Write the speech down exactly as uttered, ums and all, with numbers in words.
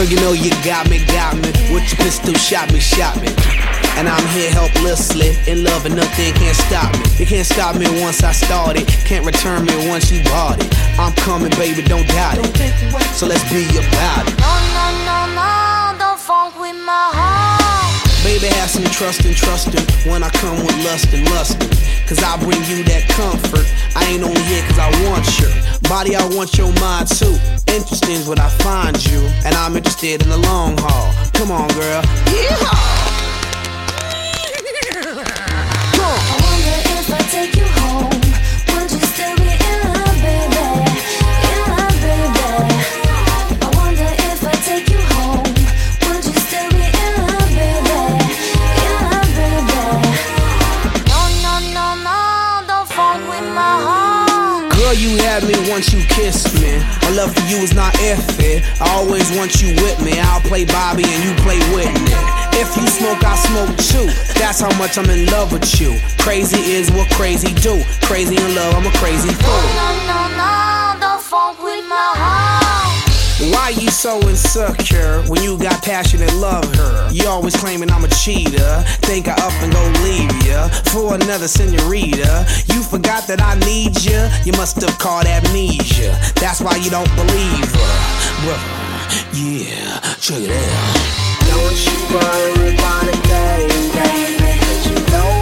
you know you got me, got me. With your pistol, shot me, shot me. And I'm here helplessly, in love and nothing can't stop me. You can't stop me once I started, can't return me once you bought it. I'm coming, baby, don't doubt it. So let's be about it. No, no, no, no, don't funk with my heart. Baby, have some trust and trustin' when I come with lust and lustin'. Cause I bring you that comfort. I ain't only here cause I want your body, I want your mind too. Interesting is what I find you, and I'm interested in the long haul. Come on, girl. Yeehaw! I wonder if I take you home, would you still be in love, baby? In love, baby. I wonder if I take you home, would you still be in love, baby? In love, baby. No, no, no, no, don't fuck with my heart. Girl, you had me once you kissed me. My love for you is not iffy. I always want you with me. I'll play Bobby and you play Whitney. If you smoke, I smoke too. That's how much I'm in love with you. Crazy is what crazy do. Crazy in love, I'm a crazy fool. No, no, no, don't fuck with my heart. Why you so insecure when you got passion and love her? You always claiming I'm a cheater. Think I up and go leave ya for another senorita. You forgot that I need ya. You must have caught amnesia. That's why you don't believe her. Brother, yeah, check it out. Don't you worry about a thing, baby, 'cause you know